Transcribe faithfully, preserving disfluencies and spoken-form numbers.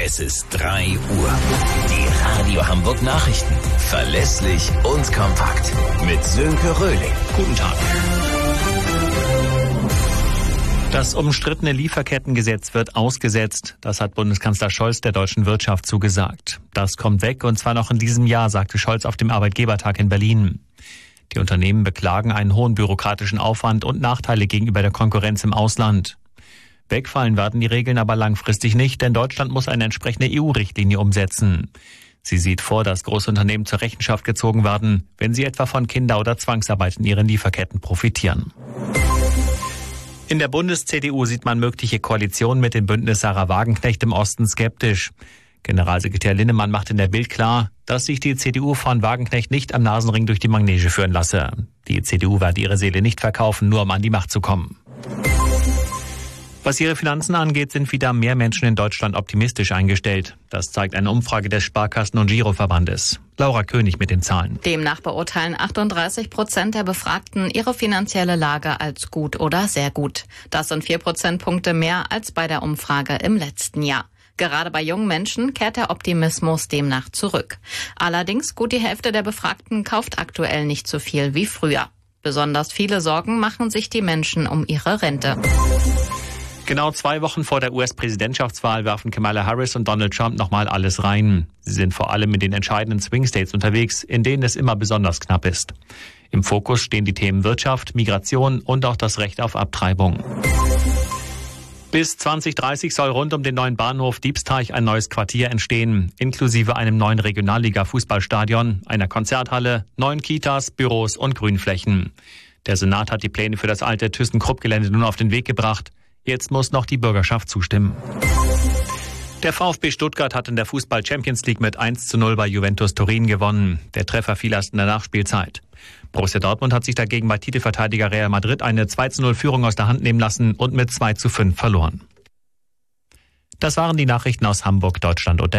Es ist drei Uhr. Die Radio Hamburg Nachrichten. Verlässlich und kompakt. Mit Sönke Röhling. Guten Tag. Das umstrittene Lieferkettengesetz wird ausgesetzt. Das hat Bundeskanzler Scholz der deutschen Wirtschaft zugesagt. Das kommt weg, und zwar noch in diesem Jahr, sagte Scholz auf dem Arbeitgebertag in Berlin. Die Unternehmen beklagen einen hohen bürokratischen Aufwand und Nachteile gegenüber der Konkurrenz im Ausland. Wegfallen werden die Regeln aber langfristig nicht, denn Deutschland muss eine entsprechende E U-Richtlinie umsetzen. Sie sieht vor, dass Großunternehmen zur Rechenschaft gezogen werden, wenn sie etwa von Kinder- oder Zwangsarbeit in ihren Lieferketten profitieren. In der Bundes-C D U sieht man mögliche Koalitionen mit dem Bündnis Sarah Wagenknecht im Osten skeptisch. Generalsekretär Linnemann macht in der Bild klar, dass sich die C D U von Wagenknecht nicht am Nasenring durch die Manege führen lasse. Die C D U werde ihre Seele nicht verkaufen, nur um an die Macht zu kommen. Was ihre Finanzen angeht, sind wieder mehr Menschen in Deutschland optimistisch eingestellt. Das zeigt eine Umfrage des Sparkassen- und Giroverbandes. Laura König mit den Zahlen. Demnach beurteilen achtunddreißig Prozent der Befragten ihre finanzielle Lage als gut oder sehr gut. Das sind vier Prozentpunkte mehr als bei der Umfrage im letzten Jahr. Gerade bei jungen Menschen kehrt der Optimismus demnach zurück. Allerdings gut die Hälfte der Befragten kauft aktuell nicht so viel wie früher. Besonders viele Sorgen machen sich die Menschen um ihre Rente. Genau zwei Wochen vor der U S-Präsidentschaftswahl werfen Kamala Harris und Donald Trump nochmal alles rein. Sie sind vor allem in den entscheidenden Swing-States unterwegs, in denen es immer besonders knapp ist. Im Fokus stehen die Themen Wirtschaft, Migration und auch das Recht auf Abtreibung. Bis zwanzig dreißig soll rund um den neuen Bahnhof Diebsteich ein neues Quartier entstehen, inklusive einem neuen Regionalliga-Fußballstadion, einer Konzerthalle, neuen Kitas, Büros und Grünflächen. Der Senat hat die Pläne für das alte ThyssenKrupp-Gelände nun auf den Weg gebracht. Jetzt muss noch die Bürgerschaft zustimmen. Der VfB Stuttgart hat in der Fußball-Champions League mit eins zu null bei Juventus Turin gewonnen. Der Treffer fiel erst in der Nachspielzeit. Borussia Dortmund hat sich dagegen bei Titelverteidiger Real Madrid eine zwei zu null Führung aus der Hand nehmen lassen und mit zwei zu fünf verloren. Das waren die Nachrichten aus Hamburg, Deutschland und der